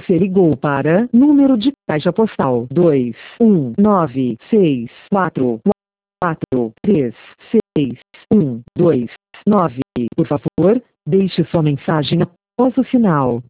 Você ligou para número de caixa postal 21964436129. Por favor, deixe sua mensagem após o sinal.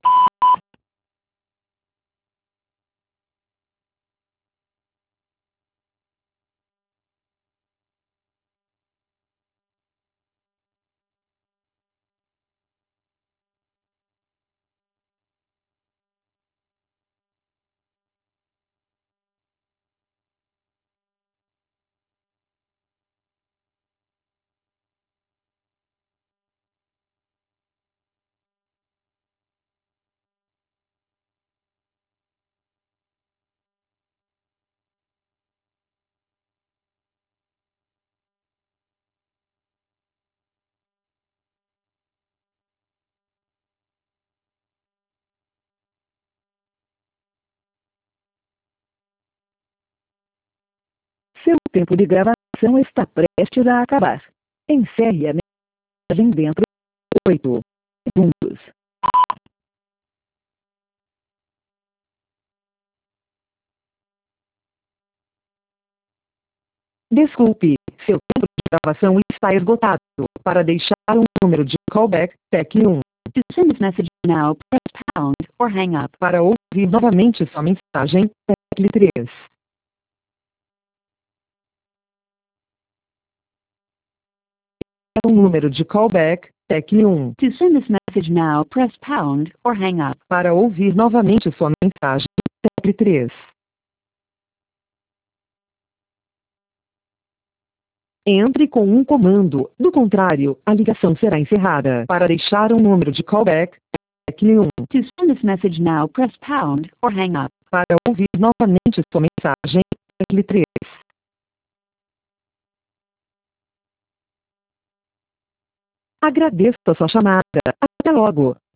Seu tempo de gravação está prestes a acabar. Encerre a mensagem dentro de 8 segundos. Desculpe, seu tempo de gravação está esgotado. Para deixar um número de callback, tecle 1. To send this message now, press pound or hang up. Para ouvir novamente sua mensagem, tecle 3. Um número de callback, tecle 1. To send this message now, press pound or hang up. Para ouvir novamente sua mensagem, tecle 3. Entre com um comando, do contrário, a ligação será encerrada. Para deixar um número de callback, tecle 1. To send this message now, press pound or hang up. Para ouvir novamente sua mensagem, tecle 3. Agradeço a sua chamada. Até logo.